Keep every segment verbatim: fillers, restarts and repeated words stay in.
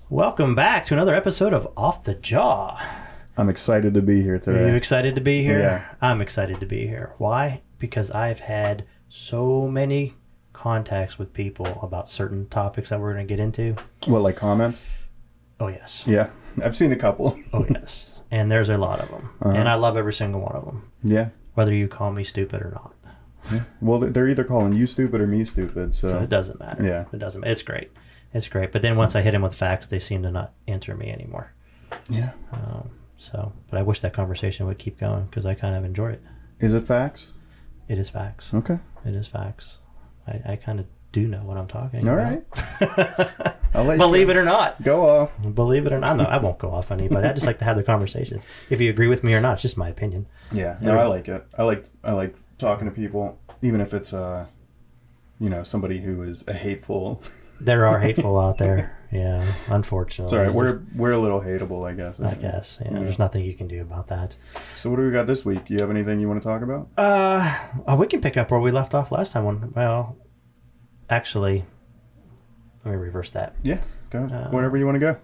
Welcome back to another episode of Off the Jaw. I'm excited to be here today. Are you excited to be here? Yeah. I'm excited to be here. Why? Because I've had so many contacts with people about certain topics that we're going to get into. What, like comments? Oh, yes. Yeah, I've seen a couple. Oh, yes. And there's a lot of them. Uh-huh. And I love every single one of them. Yeah. Whether you call me stupid or not. Yeah. Well, they're either calling you stupid or me stupid, so... So it doesn't matter. Yeah. It doesn't. It's great. It's great. But then once I hit them with facts, they seem to not answer me anymore. Yeah. Um, so, but I wish that conversation would keep going because I kind of enjoy it. Is it facts? It is facts. Okay. It is facts. I, I kind of do know what I'm talking All about. right. I'll let Believe you it or not. Go off. Believe it or not. No, I won't go off on anybody. I just like to have the conversations. If you agree with me or not, it's just my opinion. Yeah. No, I like it. I like I like talking to people, even if it's uh, you know, somebody who is a hateful. There are hateful out there. Yeah, unfortunately. It's all right. We're we're a little hateable, I guess. I guess. Yeah, Yeah. There's nothing you can do about that. So what do we got this week? You have anything you want to talk about? Uh, oh, we can pick up where we left off last time. When, well, actually, let me reverse that. Yeah. Go. Uh, Wherever you want to go.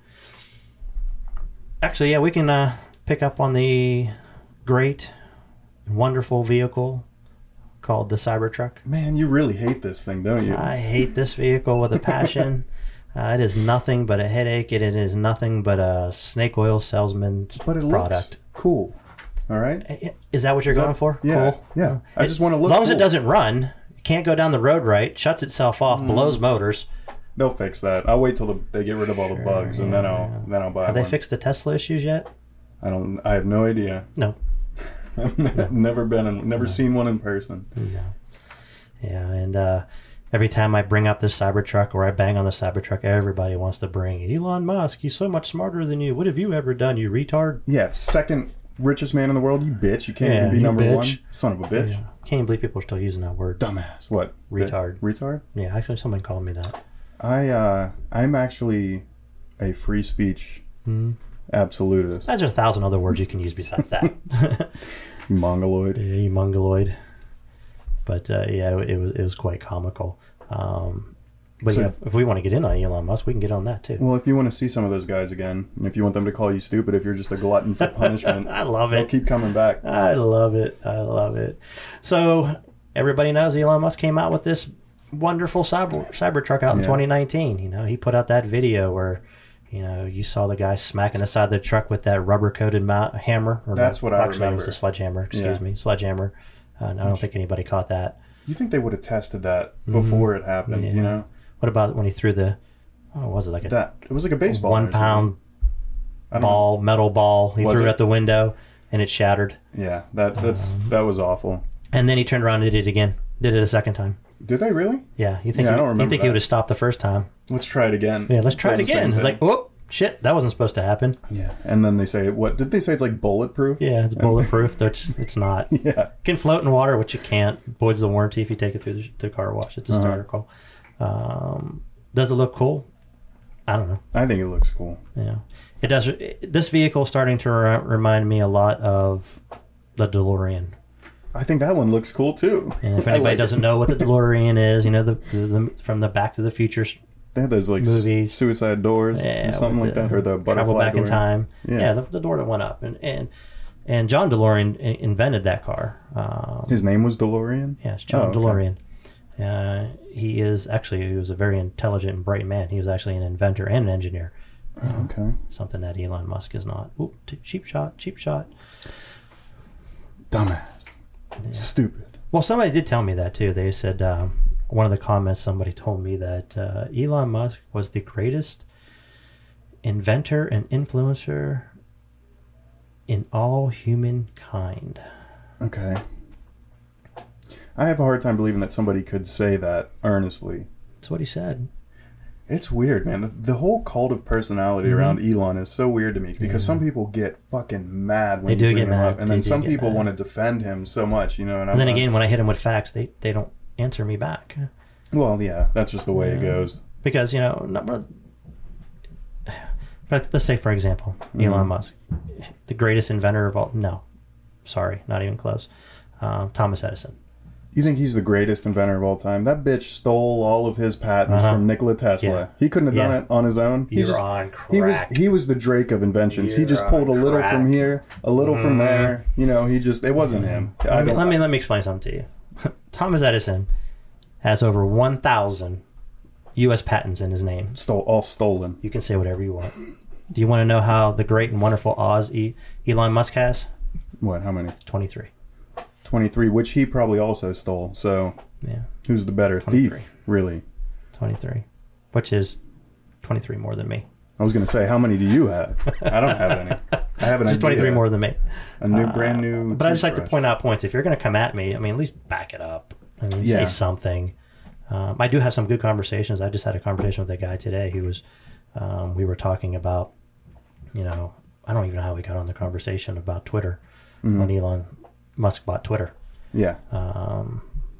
Actually, yeah, we can uh, pick up on the great, wonderful vehicle called the Cybertruck. Man, you really hate this thing, don't you? I hate this vehicle with a passion. uh, it is nothing but a headache. It, it is nothing but a snake oil salesman But it product. looks cool. All right. Is that what you're Is going that- for? Yeah. Cool. Yeah. I It- just want to look As long as it cool. doesn't run, it can't go down the road right, shuts itself off, Mm. blows motors. They'll fix that. I'll wait till the, they get rid of all the bugs, and then I'll then I'll buy Have one. they fixed the Tesla issues yet? I don't. I have no idea. No. I've never been in, never seen one in person. No. Yeah, and uh, every time I bring up this Cybertruck or I bang on the Cybertruck, everybody wants to bring Elon Musk. He's so much smarter than you. What have you ever done, you retard? Yeah, second richest man in the world. You bitch. You can't Yeah, even be you number bitch. one. Son of a bitch. Yeah. Can't even believe people are still using that word. Dumbass. What? Retard. Bit- retard. Yeah, actually, someone called me that. I uh, I'm actually a free speech Hmm. absolutist. There's a thousand other words you can use besides that. You mongoloid. Yeah, you mongoloid. But uh, yeah, it was it was quite comical. Um, but So- yeah, if we want to get in on Elon Musk, we can get on that too. Well, if you want to see some of those guys again, and if you want them to call you stupid, if you're just a glutton for punishment, I love they'll it. keep coming back. I love it. I love it. So everybody knows Elon Musk came out with this wonderful cyber Cybertruck out in Yeah. twenty nineteen. You know, he put out that video where, you know, you saw the guy smacking the side of the truck with that rubber coated mount, hammer. Or That's what I actually, It was remember. a sledgehammer. Excuse Yeah. me, sledgehammer. Uh, and I don't think anybody caught that. You think they would have tested that before it happened? Yeah. You know What about when he threw the? Oh, was it like a that it was like a baseball. one or something. pound I don't know. ball, metal ball? He Was threw it it? out the window and it shattered. Yeah, that that's Um, that was awful. And then he turned around and did it again. Did it a second time. Did they really? Yeah, you think Yeah, I he, don't you remember think he that. would have stopped the first time? Let's try it again. Yeah, let's try Does it the same again. thing. Like, whoop, shit, that wasn't supposed to happen. Yeah, and then they say what did they say? It's like bulletproof. Yeah, it's bulletproof. That's it's not. Yeah. Can float in water, which you can't. Voids the warranty if you take it through the, the car wash. It's a Uh-huh. starter call. Um, does it look cool? I don't know. I think it looks cool. Yeah, it does. It, this vehicle is starting to re- remind me a lot of the DeLorean. I think that one looks cool too. And if I anybody like doesn't it. know what the DeLorean is, you know the, the, the from the Back to the Future They had those like movies. s- suicide doors Yeah, or something with like that, or the butterfly travel back door. in time. Yeah. Yeah, the, the door that went up, and and, and John DeLorean i- invented that car. Um, His name was DeLorean. yes, John Oh, okay. DeLorean. Uh, he is actually he was a very intelligent and bright man. He was actually an inventor and an engineer. Oh, okay. Something that Elon Musk is not. Oop, t- cheap shot, cheap shot. Dumbass. Stupid. Well, somebody did tell me that too. They said um, one of the comments somebody told me that uh, Elon Musk was the greatest inventor and influencer in all humankind. Okay. I have a hard time believing that somebody could say that earnestly. That's what he said. It's weird, man. The, the whole cult of personality Mhm. around Elon is so weird to me because some people get fucking mad when They you do bring get him mad. up, and They then do some get people mad. want to defend him so much, you know. And, I'm And then not- again, when I hit him with facts, they, they don't answer me back. well, yeah, that's just the way it Yeah. goes. Because, you know, not, but let's say, for example, Elon Mhm. Musk, the greatest inventor of all. No, sorry, not even close. Um, Thomas Edison. You think he's the greatest inventor of all time? That bitch stole all of his patents Uh-huh. from Nikola Tesla. Yeah. He couldn't have done Yeah. it on his own. He You're just on crack. he was he was the Drake of inventions. You're he just pulled a little on from crack. here, a little from there. You know, he just it wasn't him. I Let me, don't- let me let me explain something to you. Thomas Edison has over one thousand U S patents in his name. stole all stolen. You can say whatever you want. Do you want to know how the great and wonderful Oz e- Elon Musk has? What? How many? twenty-three. twenty-three, which he probably also stole. So Yeah, who's the better twenty-three. thief? Really? twenty-three. Which is twenty-three more than me. I was going to say, how many do you have? I don't have any. I have an Just idea. twenty-three more than me. A new, Uh, brand new. But I just like to toothbrush. point out points. If you're going to come at me, I mean, at least back it up. I mean, Yeah. say something. Um, I do have some good conversations. I just had a conversation with a guy today who was, um, we were talking about, you know, I don't even know how we got on the conversation about Twitter Mm-hmm. when Elon Musk bought Twitter. Yeah. Um,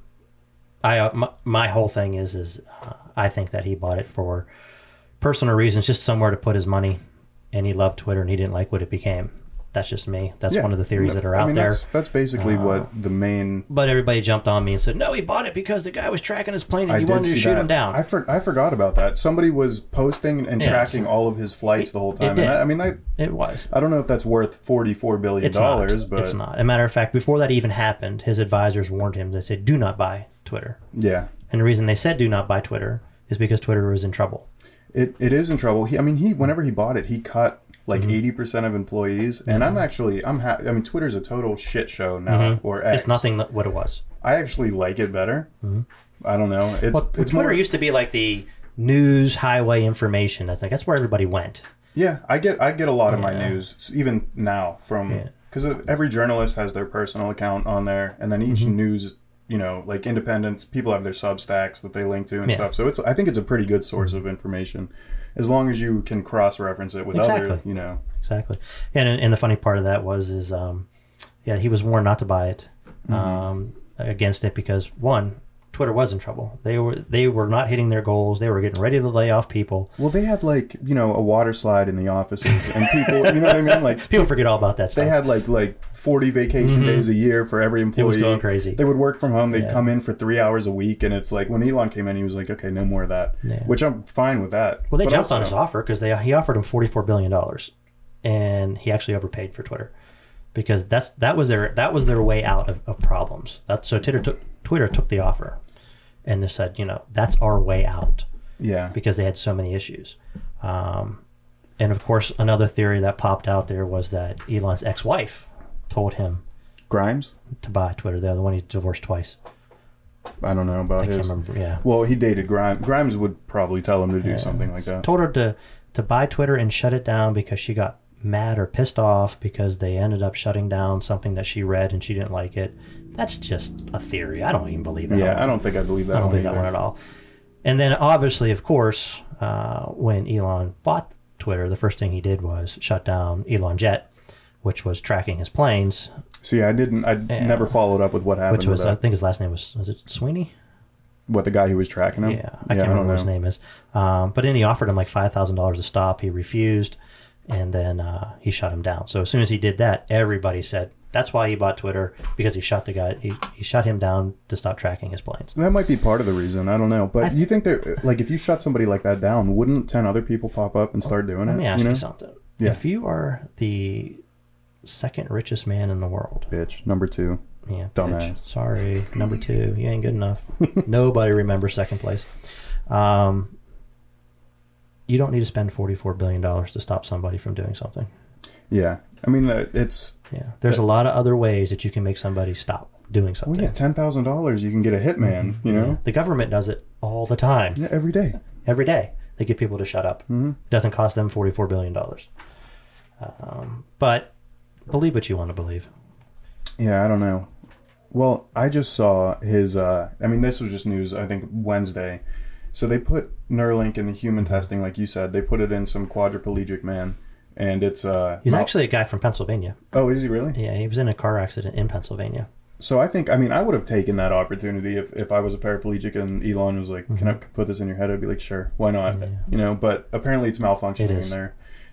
I uh, my, my whole thing is is uh, I think that he bought it for personal reasons, just somewhere to put his money, and he loved Twitter and he didn't like what it became. That's just me. That's Yeah. one of the theories that are I out mean, there. That's, that's basically Uh, what the main. But everybody jumped on me and said, "No, he bought it because the guy was tracking his plane and I he did wanted see to shoot that. him down." I, for, I forgot about that. Somebody was posting and Yes. tracking all of his flights the whole time. did. And I, I mean, I, It was. I don't know if that's worth forty-four billion It's dollars, not. but It's not. As a matter of fact, before that even happened, his advisors warned him. They said, "Do not buy Twitter." yeah, And the reason they said, "Do not buy Twitter," is because Twitter was in trouble. it, it is in trouble. He, I mean, he whenever he bought it, he cut like Mm-hmm. eighty percent of employees, and I'm actually I'm ha- I mean, Twitter's a total shit show now, Mm-hmm. or X. It's nothing that what it was. I actually like it better. I don't know. It's Well, it's Twitter more. used to be like the news highway information. That's like that's where everybody went. Yeah, I get I get a lot of my Yeah. news s- even now from Yeah. because every journalist has their personal account on there, and then each Mm-hmm. news, you know, like independent people have their Substacks that they link to and Yeah. stuff. So it's I think it's a pretty good source of information, as long as you can cross reference it with other, Exactly. you know. Exactly. And and the funny part of that was is um, yeah, he was warned not to buy it Mm-hmm. um, against it because one, Twitter was in trouble. They were they were not hitting their goals. They were getting ready to lay off people. Well, they had like you know a water slide in the offices, and people, you know what I mean, like. People forget all about that stuff. They had like like forty vacation days a year for every employee. Mm-hmm. was going crazy. They would work from home. They'd Yeah. come in for three hours a week, and it's like when Elon came in, he was like, "Okay, no more of that," Yeah. which I'm fine with that. Well, they But jumped also- on his offer because they he offered him forty four billion dollars, and he actually overpaid for Twitter because that's that was their that was their way out of, of problems. That's so Twitter took Twitter took the offer, and they said, you know, that's our way out Yeah, because they had so many issues. Um, and of course, another theory that popped out there was that Elon's ex-wife told him Grimes. to buy Twitter. They're the one he divorced twice. I don't know about I his. can't remember. Yeah. Well, he dated Grimes. Grimes would probably tell him to do something like that. Told her to to buy Twitter and shut it down because she got mad or pissed off because they ended up shutting down something that she read and she didn't like it. That's just a theory. I don't even believe that. Yeah, one. I don't think I believe that I don't one believe either. that one at all. And then obviously, of course, uh, when Elon bought Twitter, the first thing he did was shut down Elon Jet, which was tracking his planes. See, I didn't. I Yeah. never followed up with what happened Which was, with I that. think his last name was, was it Sweeney? What the guy who was tracking him? Yeah, I can't don't remember what his know. name is. Um, but then he offered him like five thousand dollars to stop. He refused, and then uh, he shut him down. So as soon as he did that, everybody said that's why he bought Twitter, because he shot the guy. He, he shut him down to stop tracking his planes. That might be part of the reason. I don't know. But I- you think that, like, if you shut somebody like that down, wouldn't ten other people pop up and start doing Let it? me ask you you, know? something. Yeah. If you are the second richest man in the world, Bitch, number two. yeah, Dumbass. bitch, sorry, number two, you ain't good enough. Nobody remembers second place. Um, you don't need to spend forty-four billion dollars to stop somebody from doing something. Yeah. I mean, uh, it's. Yeah, there's a lot of other ways that you can make somebody stop doing something. Well, yeah, ten thousand dollars, you can get a hitman, you know? The government does it all the time, Yeah, every day. every day. They get people to shut up. Mm-hmm. It doesn't cost them forty-four billion dollars. Um, but believe what you want to believe. Yeah, I don't know. Well, I just saw his, uh, I mean, this was just news, I think, Wednesday. So they put Neuralink in the human testing, like you said. They put it in some quadriplegic man. And it's... Uh, He's mal- actually a guy from Pennsylvania. Oh, is he really? Yeah, he was in a car accident in Pennsylvania. So I think, I mean, I would have taken that opportunity if, if I was a paraplegic and Elon was like, Mm-hmm. can I put this in your head? I'd be like, sure, why not? You know, but apparently it's malfunctioning It and is. they're,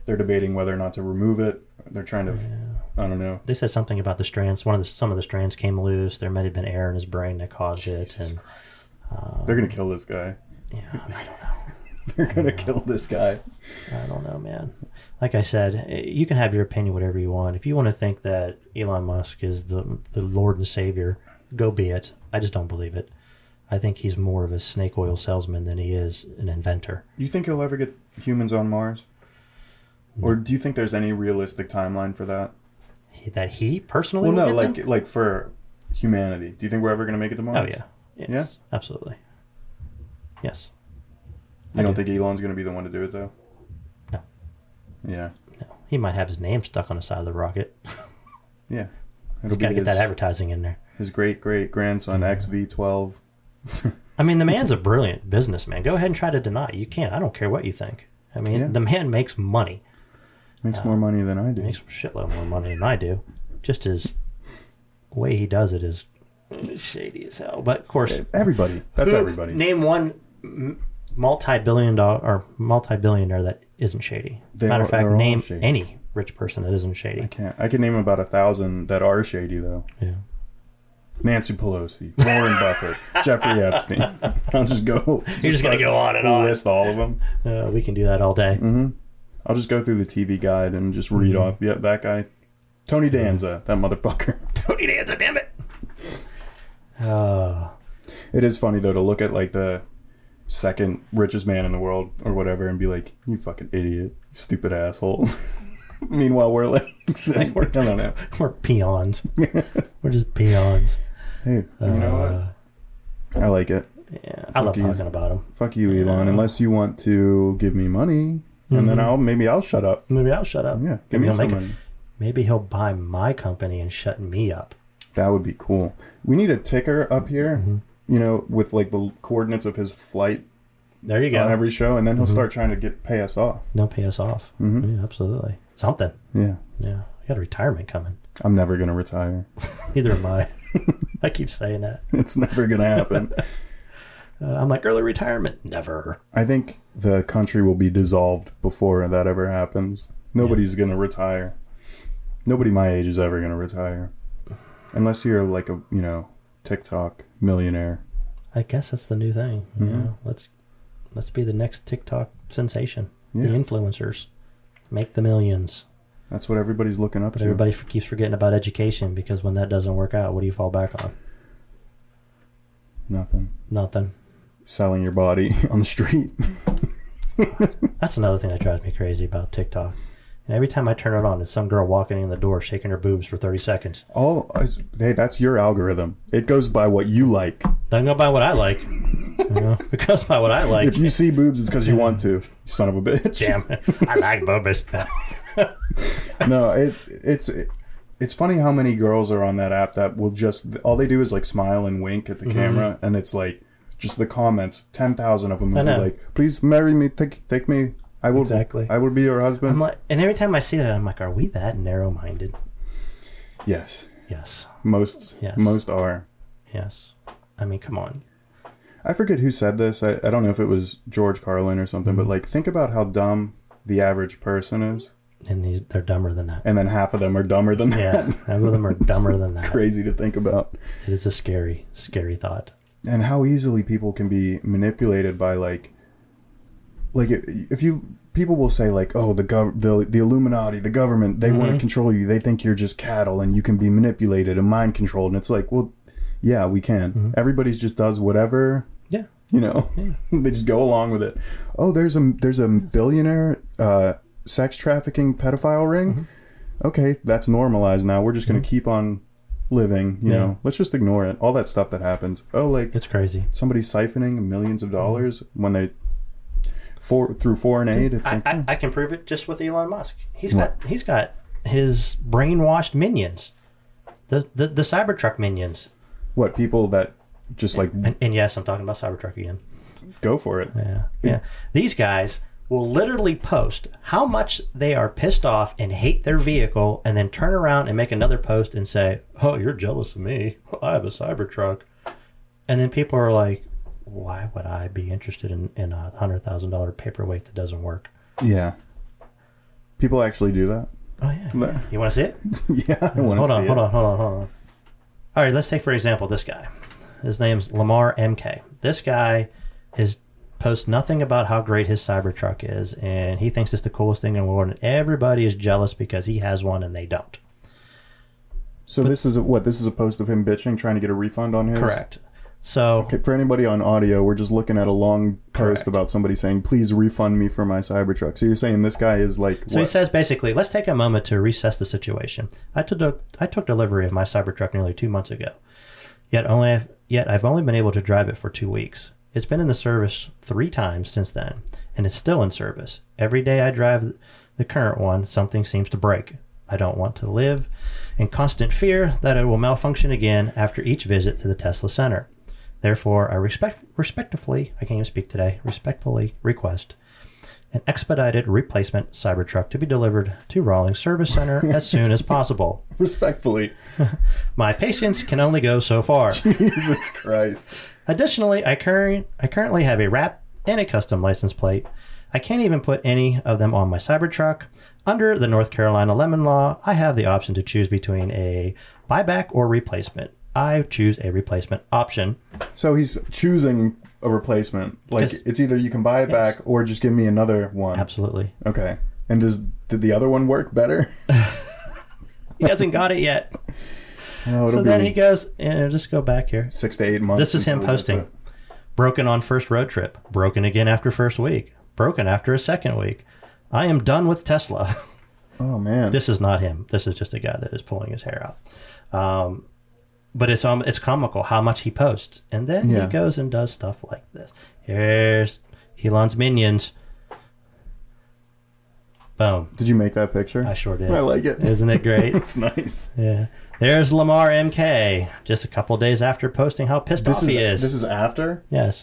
They're debating whether or not to remove it. They're trying to, Yeah. I don't know. They said something about the strands. One of the some of the strands came loose. There might have been air in his brain that caused Jesus it, and uh, They're gonna kill this guy. yeah, I don't know. They're gonna kill this guy. I don't know, man. Like I said, you can have your opinion whatever you want. If you want to think that Elon Musk is the the Lord and Savior, go be it. I just don't believe it. I think he's more of a snake oil salesman than he is an inventor. You think he'll ever get humans on Mars? Or do you think there's any realistic timeline for that? He, that he personally? Well, will no, get like them? like for humanity. Do you think we're ever gonna make it to Mars? Oh yeah, yes, Yeah? absolutely. Yes. You I don't do. think Elon's gonna be the one to do it though? No. Yeah. No. He might have his name stuck on the side of the rocket. Yeah. He's It'll got to be get that his, advertising in there. his great great grandson X V twelve. I mean, the man's a brilliant businessman. Go ahead and try to deny it. You can't. I don't care what you think. I mean, Yeah. the man makes money. Makes more money than I do. He makes a shitload more money than I do. Just his way he does it is shady as hell. But of course, Everybody. That's who- everybody. Name one m- multi-billion dollar or multi-billionaire that isn't shady. They Matter are- of fact, they're all name shady. any rich person that isn't I shady. can't. I can name about a thousand that are shady though. Yeah. Nancy Pelosi, Warren Buffett, Jeffrey Epstein. I'll just go. You're just gonna start- go on and on. List all of them. Uh, we can do that all day. Mm-hmm. I'll just go through the T V guide and just read Mm-hmm. off. Yeah, that guy, Tony Danza, that motherfucker. Tony Danza, damn it. Uh, It is funny though to look at like the second richest man in the world or whatever and be like, you fucking idiot, you stupid asshole. Meanwhile, we're like, I we're- don't know. we're peons. We're just peons. Hey, you know what? I like it. Yeah, I love you. talking about him. Fuck you, Elon. Unless you want to give me money, and then Mhm. I'll maybe I'll shut up. Maybe I'll shut up. Yeah, give Maybe me he'll some make it- money. Maybe he'll buy my company and shut me up. That would be cool. We need a ticker up here, Mm-hmm. you know, with like the coordinates of his flight There you go. on every show, and then he'll Mhm. start trying to get pay us off. Don't pay us off. Mhm. Yeah, absolutely. Something. Yeah, Yeah. I got a retirement coming. I'm never gonna retire. Neither am I. I keep saying that. It's never gonna happen. Uh, I'm like, early retirement? Never. I think the country will be dissolved before that ever happens. Nobody's gonna retire. Nobody my age is ever gonna retire, unless you're like a you know TikTok millionaire. I guess that's the new thing. Yeah. Mhm. Let's let's be the next TikTok sensation. Yeah. The influencers. Make the millions. That's what everybody's looking up But to. everybody f- keeps forgetting about education because when that doesn't work out, what do you fall back on? Nothing. Nothing. Selling your body on the street. That's another thing that drives me crazy about TikTok. And every time I turn it on, it's some girl walking in the door shaking her boobs for thirty seconds. All hey, that's your algorithm. It goes by what you like. Doesn't go by what I like. You know, it goes by what I like. If you see boobs, it's because you want to. You son of a bitch. Damn, I like boobies. No, it it's it, it's funny how many girls are on that app that will just all they do is like smile and wink at the Mm-hmm. camera, and it's like just the comments. Ten thousand of them will I be know. like, "Please marry me. Take take me. I will. Exactly. I will be your husband." I'm like, and every time I see that, I'm like, are we that narrow-minded? Yes, Yes, most Yes. most are. yes. I mean, come on. I forget who said this. I, I don't know if it was George Carlin or something, Mm-hmm. but like think about how dumb the average person is, And these, they're dumber than that. and then half of them are dumber than Yeah, that. half of them are dumber than that. Crazy to think about. It is a scary, scary thought. And how easily people can be manipulated by like like if you people will say like, oh, the gov the the Illuminati, the government, they want to Mhm. control you, they think you're just cattle and you can be manipulated and mind controlled. And it's like, well, yeah, we can. Mhm. Everybody's just does whatever, Yeah. you know. Yeah. They just go along with it. Oh, there's a there's a billionaire uh sex trafficking pedophile ring. Mm-hmm. Okay, that's normalized now. We're just going to keep on living, you Yeah. know. Let's just ignore it. All that stuff that happens. Oh, like It's crazy. somebody siphoning millions of dollars when they for through foreign aid. It's I, like, I, I can prove it just with Elon Musk. He's What? got he's got his brainwashed minions, the the, the Cybertruck minions. what people that just like And, and yes, I'm talking about Cybertruck again. go for it. Yeah, yeah. These guys will literally post how much they are pissed off and hate their vehicle, and then turn around and make another post and say, "Oh, you're jealous of me. I have a Cybertruck," and then people are like, "Why would I be interested in in a hundred thousand dollar paperweight that doesn't work?" Yeah. People actually do that? Oh, yeah. yeah. You want to see it? Yeah, I want to hold see on, it. Hold on, hold on, hold on. All right, let's take, for example, this guy. His name's Lamar M K. This guy is posts nothing about how great his Cybertruck is, and he thinks it's the coolest thing in the world, and everybody is jealous because he has one and they don't. So but, this is a, what? This is a post of him bitching, trying to get a refund on his? Correct. So okay, for anybody on audio, we're just looking at a long post correct. about somebody saying, please refund me for my Cybertruck. So you're saying this guy is like So what? he says basically, let's take a moment to recess the situation. I took I took delivery of my Cybertruck nearly two months ago. Yet only yet I've only been able to drive it for two weeks. It's been in the service three times since then, and it's still in service. Every day I drive the current one, something seems to break. I don't want to live in constant fear that it will malfunction again after each visit to the Tesla Center. Therefore, I respect, respectfully, I can't even speak today, respectfully request an expedited replacement Cybertruck to be delivered to Rawlings Service Center as soon as possible. Respectfully. My patience can only go so far. Jesus Christ. Additionally, I, cur- I currently have a wrap and a custom license plate. I can't even put any of them on my Cybertruck. Under the North Carolina Lemon Law, I have the option to choose between a buyback or replacement. I choose a replacement option. So he's choosing a replacement. Like, it's either you can buy it yes. back or just give me another one. Absolutely. Okay. And does did the other one work better? He hasn't got it yet. Oh, so then he goes, and just go back here. Six to eight months. This is him posting. Broken on first road trip. Broken again after first week. Broken after a second week. I am done with Tesla. Oh, man. This is not him. This is just a guy that is pulling his hair out. Um, but it's um, it's comical how much he posts. And then yeah. he goes and does stuff like this. Here's Elon's minions. Boom. Did you make that picture? I sure did. I like it. Isn't it great? It's nice. Yeah. There's Lamar M K, just a couple days after posting how pissed this off is, he is. This is after? Yes.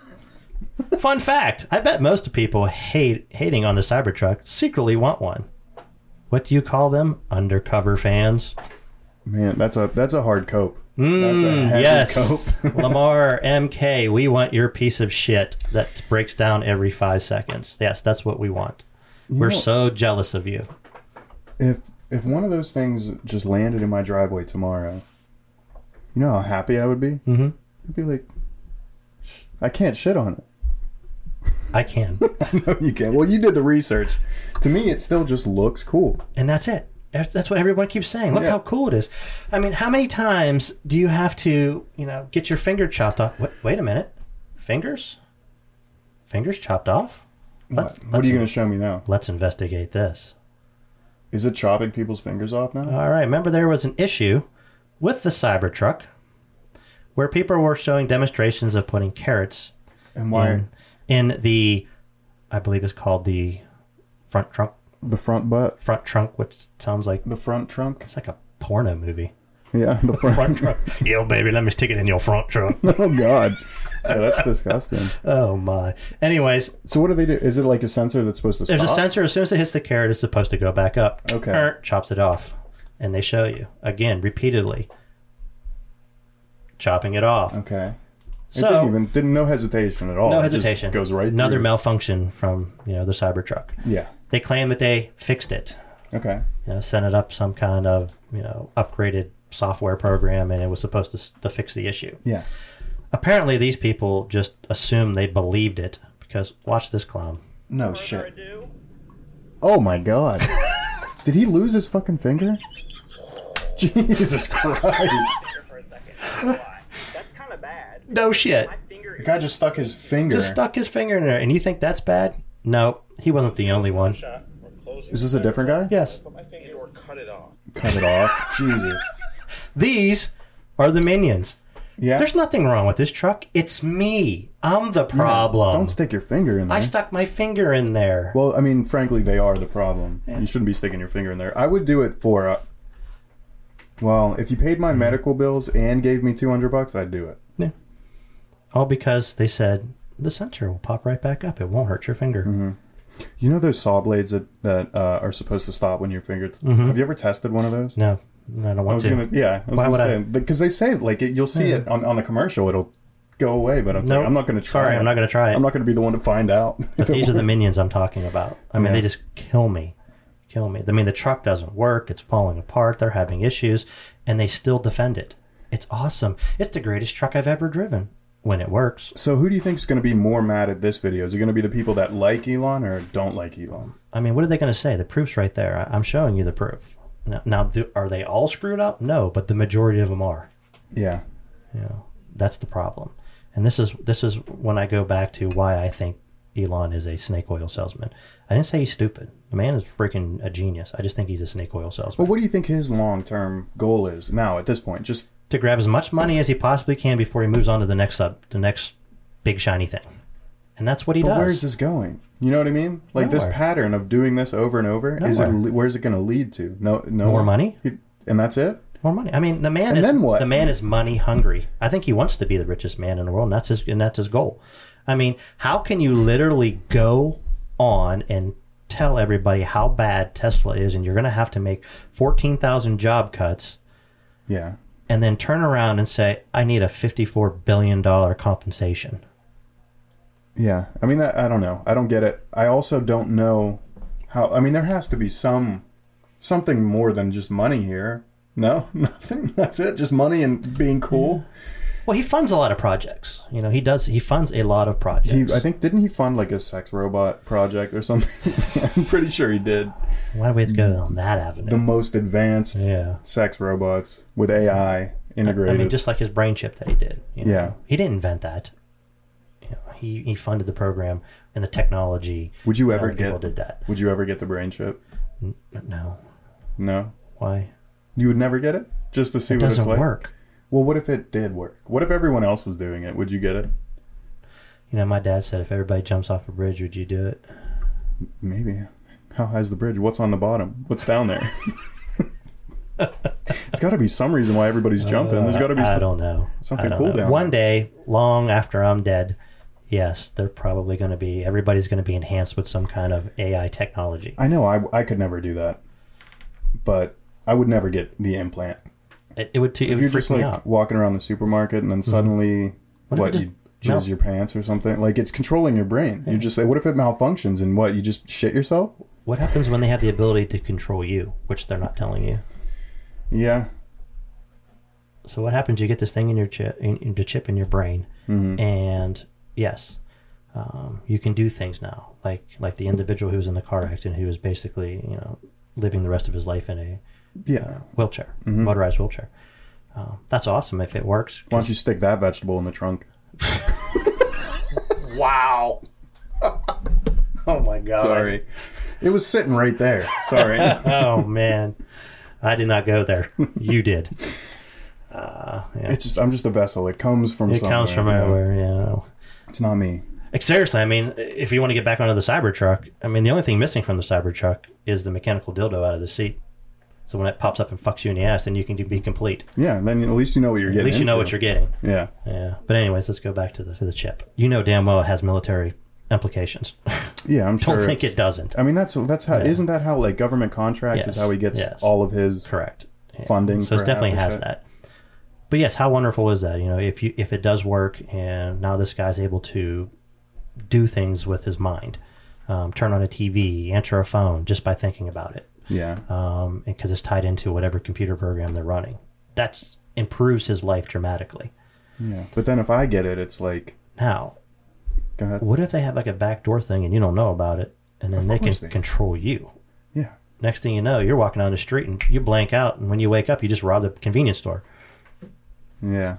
Fun fact, I bet most people hate hating on the Cybertruck secretly want one. What do you call them? Undercover fans. Man, that's a that's a hard cope. Mm, that's a heavy yes. cope. Lamar M K, we want your piece of shit that breaks down every five seconds. Yes, that's what we want. You We're know, so jealous of you. If if one of those things just landed in my driveway tomorrow, you know how happy I would be? Mm-hmm. I'd be like, I can't shit on it. I can. I know you can. Well, you did the research. To me, it still just looks cool. And that's it. That's what everyone keeps saying. Look yeah. how cool it is. I mean, how many times do you have to, you know, get your finger chopped off? Wait, wait a minute. Fingers? Fingers chopped off? Let's, what? what are you going to show me now? Let's investigate this. Is it chopping people's fingers off now? All right. Remember there was an issue with the Cybertruck where people were showing demonstrations of putting carrots and why? in, in the, I believe it's called the front trunk. The front butt? Front trunk, which sounds like... The front trunk? It's like a porno movie. Yeah, the front, front trunk. Yo, baby, let me stick it in your front trunk. Oh, God. Yeah, that's disgusting. Oh, my. Anyways. So what do they do? Is it like a sensor that's supposed to stop? There's a sensor. As soon as it hits the carrot, it's supposed to go back up. Okay. Er, chops it off. And they show you, again, repeatedly, chopping it off. Okay. So, it didn't even, didn't, no hesitation at all. No it hesitation. Just goes right Another through. malfunction from, you know, the Cybertruck. Yeah. They claim that they fixed it. Okay. You know, sent it up some kind of, you know, upgraded software program, and it was supposed to to fix the issue. Yeah. Apparently, these people just assumed they believed it because watch this clown. No shit. Oh my God. Did he lose his fucking finger? Jesus Christ. That's kind of bad. No shit. The guy just stuck his finger. Just stuck his finger in there, and you think that's bad? No, he wasn't the only one. Is this a different guy? Yes. Cut it off. Cut it off. Jesus. These are the minions. Yeah. There's nothing wrong with this truck. It's me. I'm the problem. Yeah, don't stick your finger in there. I stuck my finger in there. Well, I mean, frankly, they are the problem. Yeah. You shouldn't be sticking your finger in there. I would do it for, uh, well, if you paid my medical bills and gave me two hundred bucks, I'd do it. Yeah. All because they said the sensor will pop right back up. It won't hurt your finger. Mm-hmm. You know those saw blades that, that uh, are supposed to stop when your finger... Mm-hmm. Have you ever tested one of those? No. I don't want I was to. Gonna, yeah. I was Why gonna would say, I? Because they say, like, it, you'll see yeah. it on, on the commercial. It'll go away, but I'm, nope. like, I'm not going to try Sorry, it. I'm not going to try it. I'm not going to be the one to find out. But these are the minions I'm talking about. I mean, yeah. they just kill me. kill me. I mean, the truck doesn't work. It's falling apart. They're having issues, and they still defend it. It's awesome. It's the greatest truck I've ever driven when it works. So who do you think is going to be more mad at this video? Is it going to be the people that like Elon or don't like Elon? I mean, what are they going to say? The proof's right there. I- I'm showing you the proof. Now, now do, are they all screwed up? No, but the majority of them are. Yeah. You know, that's the problem. And this is this is when I go back to why I think Elon is a snake oil salesman. I didn't say he's stupid. The man is freaking a genius. I just think he's a snake oil salesman. Well, what do you think his long-term goal is now at this point? Just To grab as much money as he possibly can before he moves on to the next sub, the next big shiny thing. And that's what he but does. where is this going? You know what I mean? Like this Nowhere. pattern of doing this over and over. Is it? Nowhere. Where's it going to lead to? No, no More money? He- and that's it. More money. I mean, the man And is then what? the man is money hungry. I think he wants to be the richest man in the world, and that's his and that's his goal. I mean, how can you literally go on and tell everybody how bad Tesla is, and you're going to have to make fourteen thousand job cuts, Yeah. and then turn around and say, "I need a fifty-four billion dollar compensation." Yeah. I mean, that, I don't know. I don't get it. I also don't know how. I mean, there has to be some something more than just money here. No, nothing. That's it. Just money and being cool. Well, he funds a lot of projects. You know, he does. He funds a lot of projects. He, I think, didn't he fund like a sex robot project or something? I'm pretty sure he did. Why do we have to go on that avenue? The most advanced yeah. sex robots with A I integrated. I mean, just like his brain chip that he did. You know? Yeah. He didn't invent that. You know, he, he funded the program and the technology. Would you and ever other people get? did that? Would you ever get the brain chip? N- no. No. Why? You would never get it just to see It what it's doesn't like. work. Well, what if it did work? What if everyone else was doing it? Would you get it? You know, my dad said if everybody jumps off a bridge, would you do it? Maybe. How high's the bridge? What's on the bottom? What's down there? It's got to be some reason why everybody's jumping. There's got to be. I Some, don't know. something I don't cool know. down One there. day, long after I'm dead, yes, they're probably going to be. Everybody's going to be enhanced with some kind of A I technology. I know. I I could never do that, but I would never get the implant. It, it would. T- it If would you're freak just me like out. walking around the supermarket and then suddenly, What if what, it you just jizz melt- your pants or something? Like it's controlling your brain. You just say, what if it malfunctions and what? You just shit yourself? What happens when they have the ability to control you, which they're not telling you? Yeah. So what happens? You get this thing in your chip, in, in the chip in your brain, Mhm. and yes, um, you can do things now, like like the individual who was in the car accident, who was basically you know living the rest of his life in a Yeah. uh, wheelchair, Mhm. motorized wheelchair. Uh, that's awesome if it works. Why don't you stick that vegetable in the trunk? Wow. Oh my god. Sorry. It was sitting right there. Sorry. Oh man, I did not go there. You did. Uh, yeah. It's just I'm just a vessel. It comes from It somewhere. comes from you know? everywhere. Yeah. It's not me. Like, seriously, I mean, if you want to get back onto the Cybertruck, I mean, the only thing missing from the Cybertruck is the mechanical dildo out of the seat. So when it pops up and fucks you in the ass, then you can be complete. Yeah, then at least you know what you're At getting least you know into. what you're getting. Yeah. Yeah. But anyways, let's go back to the to the chip. You know damn well it has military implications. Yeah, I'm Don't sure. think it's- it doesn't. I mean, that's that's how. Yeah. Isn't that how like government contracts is Yes, how he gets yes. all of his Correct. Yeah. funding? So it for definitely half the has shit? that. But yes, how wonderful is that? You know, if you if it does work, and now this guy's able to do things with his mind, um, turn on a T V, answer a phone just by thinking about it, Yeah. um, because it's tied into whatever computer program they're running. That's improves his life dramatically. Yeah. But then if I get it, it's like, Now, go ahead. what if they have like a backdoor thing and you don't know about it, and then Of they can course they do. control you? Yeah. Next thing you know, you're walking down the street and you blank out, and when you wake up, you just robbed a convenience store. Yeah.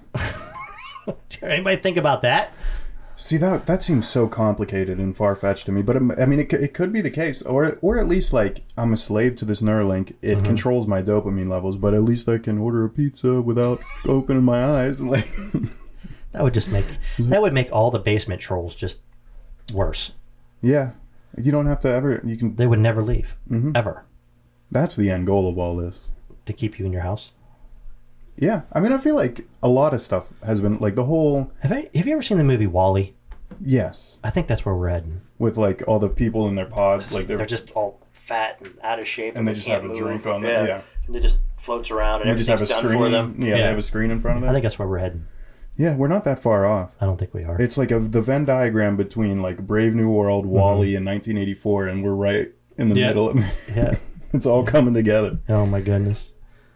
Anybody think about that? See, that that seems so complicated and far fetched to me. But it, I mean, it, c- it could be the case, or or at least like I'm a slave to this Neuralink. It Mm-hmm. controls my dopamine levels, but at least I can order a pizza without opening my eyes. Like, That would just make that would make all the basement trolls just worse. yeah, you don't have to ever. You can. They would never leave, Mhm. ever, That's the end goal of all this. to keep you in your house. Yeah, I mean, I feel like a lot of stuff has been like the whole. Have I, Have you ever seen the movie Wall-E? Yes, I think that's where we're heading. with like all the people in their pods, like They're they're, just all fat and out of shape, And they just can't have a move. drink on them, yeah. And it just floats around, and they just have a everything's done screen. for them. Yeah, they have a screen in front of I them. think that's where we're heading. Yeah, we're not that far off. I don't think we are. It's like a, the Venn diagram between like Brave New World, Wall-E, and nineteen eighty-four, and we're right in the Yeah. middle of it. Yeah. It's all coming together. Oh my goodness.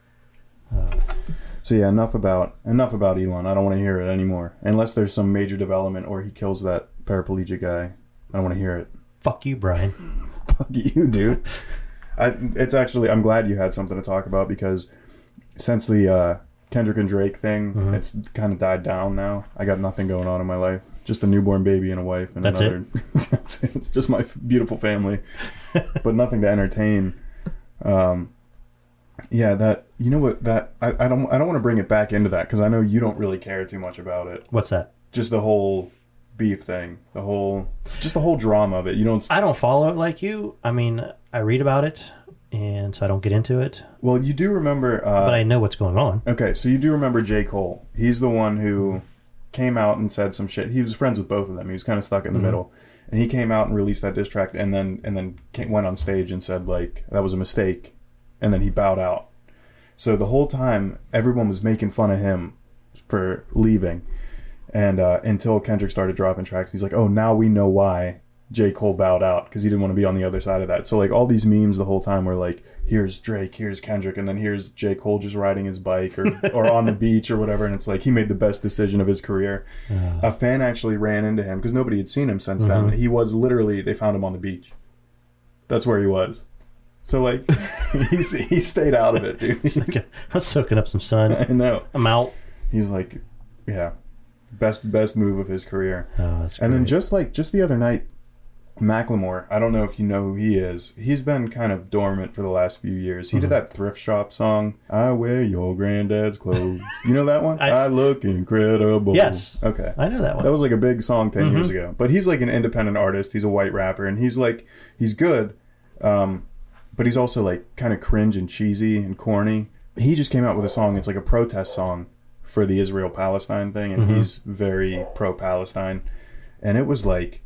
Uh, So yeah, enough about enough about Elon. I don't want to hear it anymore. Unless there's some major development or he kills that paraplegic guy. I don't want to hear it. fuck you, Brian. Fuck you, dude. I, it's actually, I'm glad you had something to talk about because since the uh, Kendrick and Drake thing, Mhm. it's kind of died down now. I got nothing going on in my life. Just a newborn baby and a wife and That's another. It? That's it. Just my f- beautiful family, but nothing to entertain. Um, yeah, that you know what that I, I don't I don't want to bring it back into that because I know you don't really care too much about it. What's that? Just the whole beef thing, the whole just the whole drama of it. You don't. I don't follow it like you. I mean, I read about it, and so I don't get into it. Well, you do remember. Uh, But I know what's going on. Okay, so you do remember J. Cole. He's the one who came out and said some shit. He was friends with both of them. He was kind of stuck in the Mhm. middle. And he came out and released that diss track and then and then came, went on stage and said, like, that was a mistake. And then he bowed out. So the whole time, everyone was making fun of him for leaving. And uh, until Kendrick started dropping tracks, he's like, oh, now we know why J. Cole bowed out because he didn't want to be on the other side of that. So like all these memes the whole time were like, here's Drake, here's Kendrick, and then here's J. Cole just riding his bike or, or on the beach or whatever. And it's like he made the best decision of his career. Uh, A fan actually ran into him because nobody had seen him since Mhm. then. He was literally, they found him on the beach. That's where he was. So like he he stayed out of it, dude. I was soaking up some sun. I know. I'm out. He's like, yeah, best best move of his career. Oh, that's And then great. just like just the other night, Macklemore, I don't know if you know who he is. He's been kind of dormant for the last few years. He Mhm. did that thrift shop song, I wear your granddad's clothes. You know that one? I- I, look incredible. Yes. Okay. I know that one. That was like a big song ten Mhm. years ago. But he's like an independent artist. He's a white rapper. And he's like, he's good. Um, but he's also like kind of cringe and cheesy and corny. He just came out with a song. It's like a protest song for the Israel-Palestine thing. And Mhm. he's very pro-Palestine. And it was like,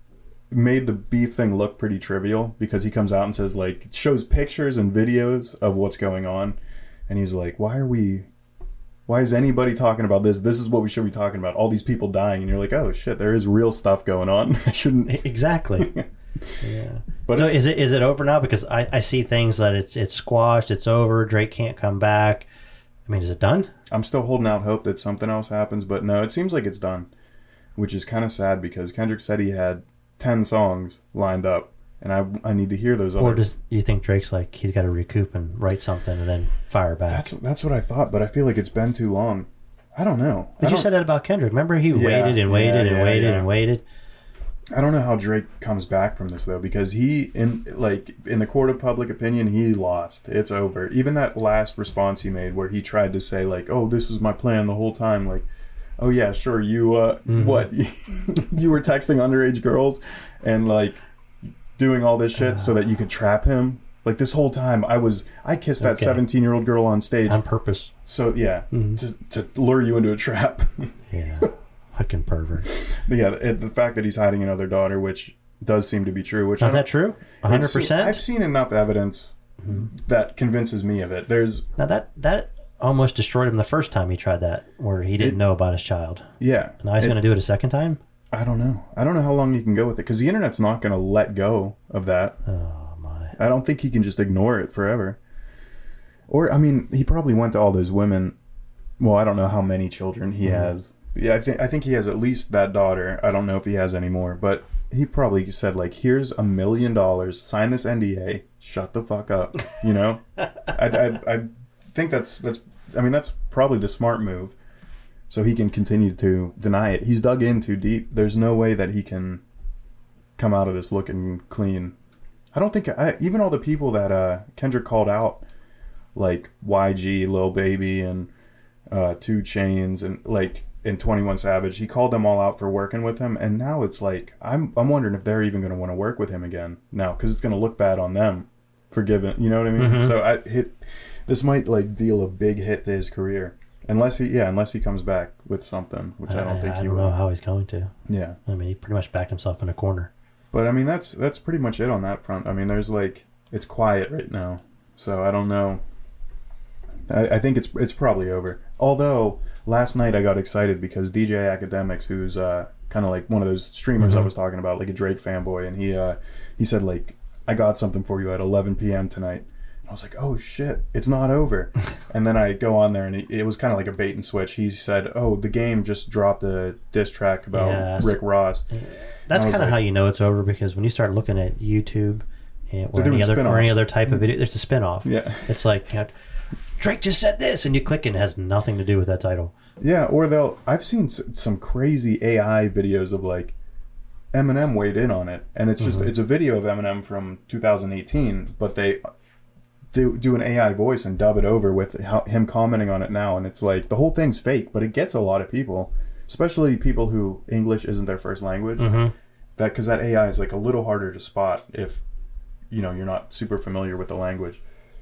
made the beef thing look pretty trivial because he comes out and says like, shows pictures and videos of what's going on. And he's like, why are we... Why is anybody talking about this? This is what we should be talking about. All these people dying. And you're like, oh, shit, there is real stuff going on. I shouldn't... Exactly. Yeah. But so it- is it is it over now? Because I, I see things that it's it's squashed, it's over, Drake can't come back. I mean, is it done? I'm still holding out hope that something else happens. But no, it seems like it's done. Which is kind of sad because Kendrick said he had ten songs lined up. And I, I need to hear those Or others. does you think Drake's like he's got to recoup and write something and then fire back? That's, that's what I thought. But I feel like it's been too long. I don't know. I But you don't- said that about Kendrick. Remember, he Yeah, waited and waited yeah, and yeah, waited yeah. and waited. I don't know how Drake comes back from this though, because he in like in the court of public opinion, he lost. It's over. Even that last response he made, where he tried to say like, "Oh, this was my plan the whole time," like, "Oh yeah, sure, you uh, Mhm. what you were texting underage girls and like doing all this shit so that you could trap him." Like this whole time, I was I kissed that Okay. seventeen-year-old girl on stage. On purpose. So yeah, Mhm. to to lure you into a trap. Yeah. Fucking pervert. But yeah, it, the fact that he's hiding another daughter, which does seem to be true. Which I Is don't- that true? A hundred It's seen- I've percent. seen enough evidence that convinces me of it. There's, Now that that almost destroyed him the first time he tried that, where he didn't It- know about his child. yeah. Now he's It- going to do it a second time. I don't know. I don't know how long you can go with it because the internet's not going to let go of that. Oh my. I don't think he can just ignore it forever. Or, I mean, he probably went to all those women. Well, I don't know how many children he Mhm. has. Yeah, I think I think he has at least that daughter. I don't know if he has any more, but he probably said like, "Here's a million dollars. Sign this N D A. Shut the fuck up." You know, I, I I think that's that's. I mean, that's probably the smart move, so he can continue to deny it. He's dug in too deep. There's no way that he can come out of this looking clean. I don't think I, even all the people that uh, Kendrick called out, like Y G, Lil Baby, and uh, Two Chainz, and like in twenty-one Savage, he called them all out for working with him, and now it's like I'm I'm wondering if they're even going to want to work with him again now because it's going to look bad on them for giving. You know what I mean? Mhm. So I hit this might like deal a big hit to his career unless he yeah unless he comes back with something, which I don't think I he don't will. know how he's going to. Yeah. I mean, he pretty much backed himself in a corner. But I mean, that's that's pretty much it on that front. I mean, there's like it's quiet right now, so I don't know. I, I think it's it's probably over. Although last night I got excited because D J Academics, who's uh, kind of like one of those streamers I Mhm. was talking about, like a Drake fanboy, and he uh, he said like, "I got something for you at eleven p.m. tonight." I was like, oh shit, it's not over. And then I go on there, and it, it was kind of like a bait and switch. He said, oh, the game just dropped a diss track about Yes. Rick Ross. That's I was kind of like- how you know it's over, because when you start looking at YouTube and, or, They're doing any other, or any spin-offs. other type of video, there's a spin-off. Yeah. It's like, you know, Drake just said this, and you click and it has nothing to do with that title. Yeah, or they'll. I've seen s- some crazy A I videos of like Eminem weighed in on it, and it's just Mhm. it's a video of Eminem from two thousand eighteen, but they do do an A I voice and dub it over with how, him commenting on it now, and it's like the whole thing's fake, but it gets a lot of people, especially people who English isn't their first language. Mm-hmm. That because that A I is like a little harder to spot if you know you're not super familiar with the language.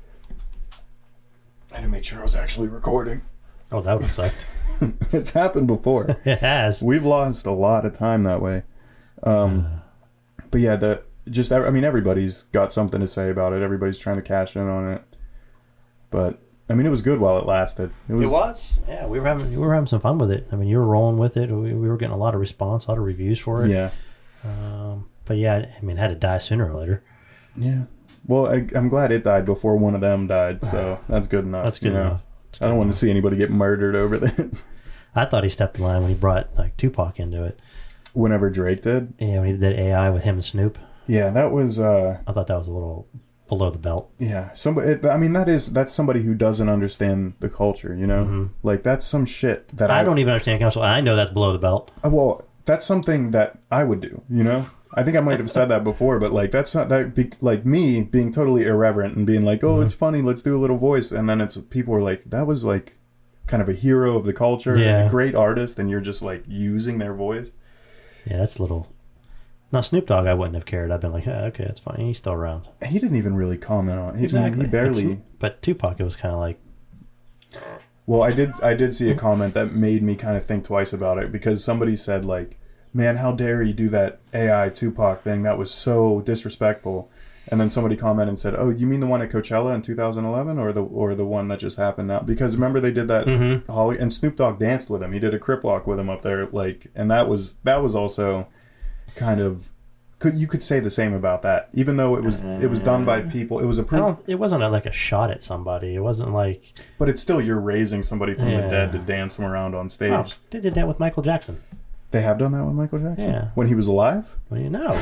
I had to make sure I was actually recording. Oh, that would have sucked. It's happened before. It has. We've lost a lot of time that way. Um, but yeah, the just I mean everybody's got something to say about it. Everybody's trying to cash in on it. But I mean, it was good while it lasted. It was. It was. Yeah, we were having we were having some fun with it. I mean, you were rolling with it. We, we were getting a lot of response, a lot of reviews for it. Yeah. Um, but yeah, I mean, it had to die sooner or later. Yeah. Well, I, I'm glad it died before one of them died. So that's good enough. That's good you know? enough. I don't want to see anybody get murdered over this. I thought he stepped the line when he brought like Tupac into it. Whenever Drake did. Yeah, when he did A I with him and Snoop. Yeah, that was. Uh, I thought that was a little below the belt. Yeah, somebody. It, I mean, that is that's somebody who doesn't understand the culture. You know, Mm-hmm. like that's some shit that I I, don't even understand council. I know that's below the belt. Uh, Well, that's something that I would do. You know, I think I might have said that before, but like that's not that be, like me being totally irreverent and being like, oh, Mm-hmm. it's funny, let's do a little voice, and then it's people are like, that was like kind of a hero of the culture, and Yeah. a great artist, and you're just like using their voice. Yeah, that's a little. Now Snoop Dogg, I wouldn't have cared. I've been like, yeah, okay, that's fine. He's still around. He didn't even really comment on it. He, I mean, he barely. It's- but Tupac, it was kind of like, Well, I did. I did see a comment that made me kind of think twice about it because somebody said like, "Man, how dare you do that A I Tupac thing? That was so disrespectful." And then somebody commented and said, "Oh, you mean the one at Coachella in two thousand eleven, or the or the one that just happened now?" Because remember they did that Mhm. Holly and Snoop Dogg danced with him. He did a crip walk with him up there, like, and that was that was also kind of. Could you could say the same about that, even though it was it was done by people. It was I approved, don't. It wasn't a, like a shot at somebody. It wasn't like, but it's still you're raising somebody from the Yeah. dead to dance them around on stage. oh, they did that with Michael Jackson. They have done that with Michael Jackson? Yeah. When he was alive? Well, you know,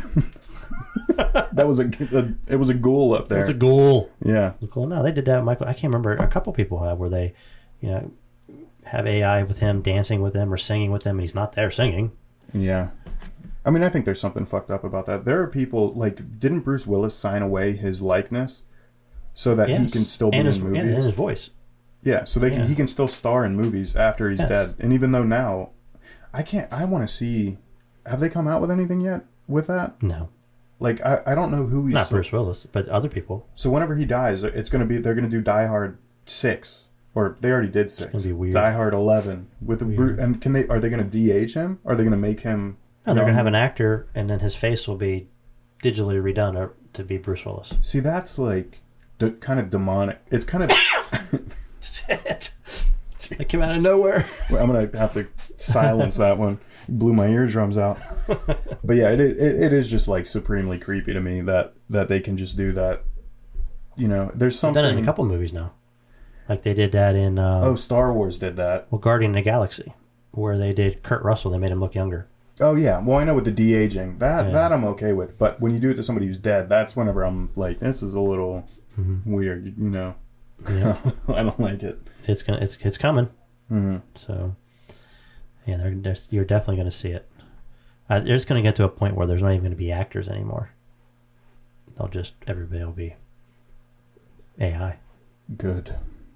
That was a, a it was a ghoul up there. it's a goal. Yeah. Cool. No, they did that with Michael. I can't remember. A couple people have where they, you know, have A I with him, dancing with him, or singing with him, and he's not there singing. Yeah. I mean, I think there's something fucked up about that. There are people like didn't Bruce Willis sign away his likeness so that he Yes. can still be and in his, movies? yeah, and his voice. Yeah, so they can, Yeah. he can still star in movies after he's Yes. dead. And even though now I can't I want to see have they come out with anything yet with that? No, Like I, I don't know who he's not Bruce Willis, but other people. So whenever he dies, it's going to be they're going to do Die Hard six, or they already did six. gonna be weird. Die Hard eleven with the Bru- and can they are they going to de-age him? Or are they going to make him? No, they're young? gonna have an actor, and then his face will be digitally redone or, to be Bruce Willis. See, that's like the kind of demonic. It's kind of. Shit! It came out of nowhere. I'm going to have to silence that one. Blew my eardrums out. But yeah, it, it it is just like supremely creepy to me that that they can just do that. You know, there's They've something. done it in a couple movies now. Like they did that in uh, Oh, Star Wars did that. well, Guardian of the Galaxy, where they did Kurt Russell. They made him look younger. Oh yeah, well I know with the de-aging that Yeah. that I'm okay with, but when you do it to somebody who's dead, that's whenever I'm like, this is a little Mm-hmm. weird, you know. Yeah, I don't like it. it's gonna it's it's coming. hmm So yeah, they're, they're, you're definitely going to see it. Uh, it's going to get to a point where there's not even going to be actors anymore. They'll just everybody will be A I. Good.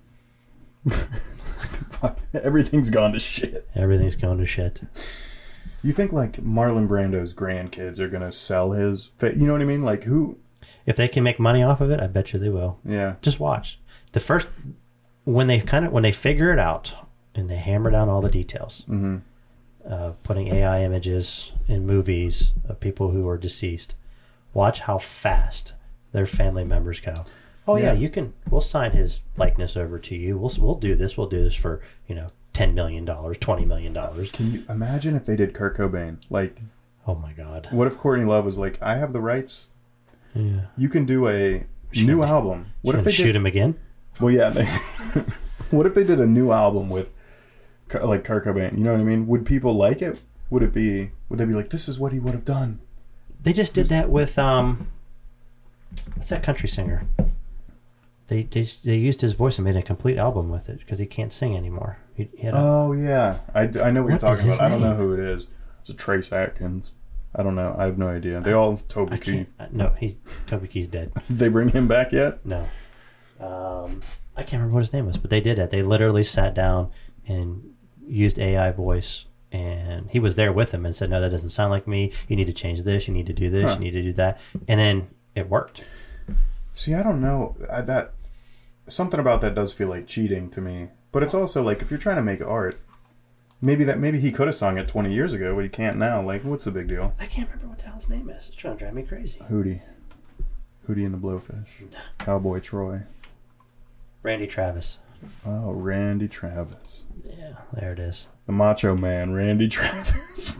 Fuck, everything's gone to shit. Everything's going to shit. You think like Marlon Brando's grandkids are gonna sell his? Fa- you know what I mean? Like who? If they can make money off of it, I bet you they will. Yeah. Just watch the first when they kind of when they figure it out and they hammer down all the details. hmm Uh, putting A I images in movies of people who are deceased. Watch how fast their family members go. Oh yeah, Yeah. you can. We'll sign his likeness over to you. We'll we'll do this. We'll do this for you know ten million dollars, twenty million dollars. Can you imagine if they did Kurt Cobain? Like, Oh my God. what if Courtney Love was like, I have the rights. Yeah. You can do a new album. What if they shoot did, him again? Well, yeah. They, what if they did a new album with like Kurt Cobain? You know what I mean? Would people like it? Would it be? Would they be like, this is what he would have done? They just did that with um, what's that country singer? They they they used his voice and made a complete album with it because he can't sing anymore. He, he had a, Oh yeah, I, I know what, What you're is talking his about. I don't know name? who it is. It's a Trace Atkins. I don't know. I have no idea. They all Toby I Keith. can't, no, he's Toby Keith's dead. Did they bring him back yet? No, um, I can't remember what his name was, but they did that. They literally sat down and used A I voice, and he was there with them and said, "No, that doesn't sound like me. You need to change this. You need to do this. Huh. You need to do that." And then it worked. See, I don't know. I, that something about that does feel like cheating to me. But it's also like if you're trying to make art, maybe that maybe he could have sung it twenty years ago, but he can't now. Like, what's the big deal? I can't remember what the hell his name is. It's trying to drive me crazy. Hootie, Hootie and the Blowfish, Cowboy Troy. Randy Travis. Oh, Randy Travis, Yeah, there it is. the Macho Man, Randy Travis.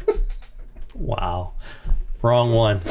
Wow. Wrong one.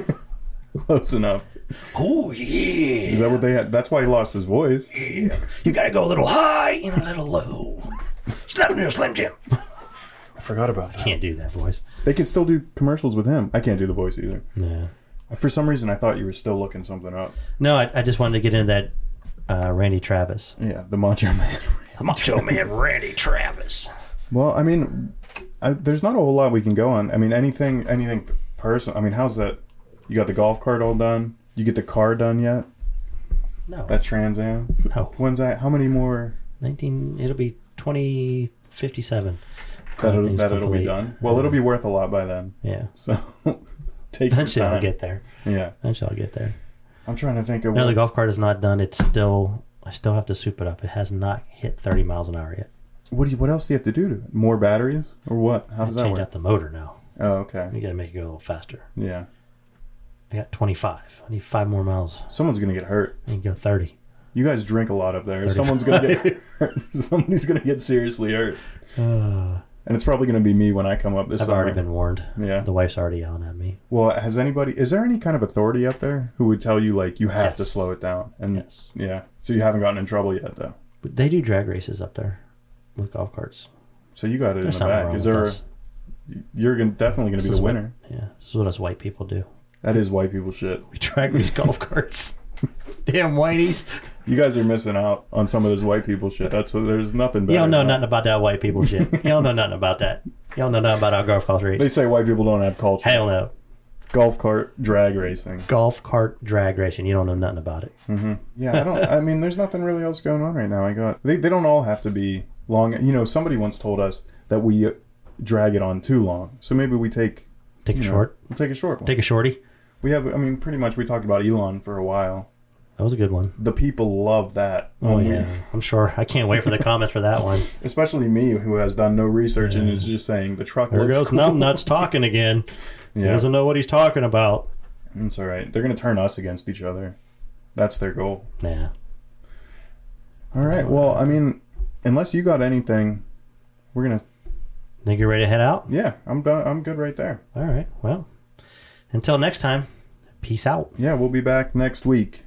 Close enough. Oh, yeah. Is that what they had? That's why he lost his voice. Yeah. You gotta go a little high and a little low. Slap into a Slim Jim. I forgot about that. Can't do that voice. They could still do commercials with him. I can't do the voice either. No. For some reason, I thought you were still looking something up. No, I, I just wanted to get into that uh, Randy Travis. Yeah, the Macho Man. The Macho Man Randy Travis. Well, I mean, I, there's not a whole lot we can go on. I mean, anything, anything personal. I mean, how's that? You got the golf cart all done? You get the car done yet? No. That Trans Am? No. When's that? How many more? nineteen, it'll be twenty fifty-seven. That it'll, Everything's that it'll be complete. done. Well, it'll be worth a lot by then. Yeah. So take your Eventually time. I'll get there. Yeah, Eventually I'll get there. I'm trying to think of. No, the what- golf cart is not done. It's still, I still have to soup it up. It has not hit thirty miles an hour yet. What do you? What else do you have to do to it? More batteries or what? How does I that change work? out the motor now. Oh, okay. You gotta make it go a little faster. Yeah. I got twenty-five. I need five more miles. Someone's gonna get hurt. I can go thirty. You guys drink a lot up there. thirty-five. Someone's gonna get hurt. Somebody's gonna get seriously hurt, Uh, and it's probably gonna be me when I come up this I've summer. already been warned. Yeah. The wife's already yelling at me. Well, has anybody? Is there any kind of authority up there who would tell you like you have Yes. to slow it down? And Yes. yeah, so you haven't gotten in trouble yet, though. But they do drag races up there with golf carts. So you got it There's in the something back. wrong Is with there? us. You're gonna, definitely going to This be is the what- winner. Yeah, this is what us white people do. That is white people shit. We drag these golf carts. Damn whiteys. You guys are missing out on some of this white people shit. That's what. There's nothing better. You don't know than that. nothing about that white people shit. You don't know nothing about that. You don't know nothing about our golf cart race. They say white people don't have culture. Hell no. Golf cart drag racing. Golf cart drag racing. You don't know nothing about it. hmm Yeah, I don't. I mean, there's nothing really else going on right now. I got. They they don't all have to be long. You know, somebody once told us that we drag it on too long. So maybe we take. Take a you know, short. We'll take a short one. Take a shorty. We have. I mean, pretty much we talked about Elon for a while. That was a good one. The people love that. Oh, when we- yeah. I'm sure. I can't wait for the comments for that one. especially me, who has done no research and is just saying the truck There looks goes cool. Numbnuts talking again. He Yeah, doesn't know what he's talking about. it's all right. They're gonna turn us against each other. That's their goal. Nah. All right. Well, I mean, unless you got anything, we're gonna. Think you're ready to head out? Yeah, I'm done. I'm good right there. All right. Well, until next time, peace out. Yeah, we'll be back next week.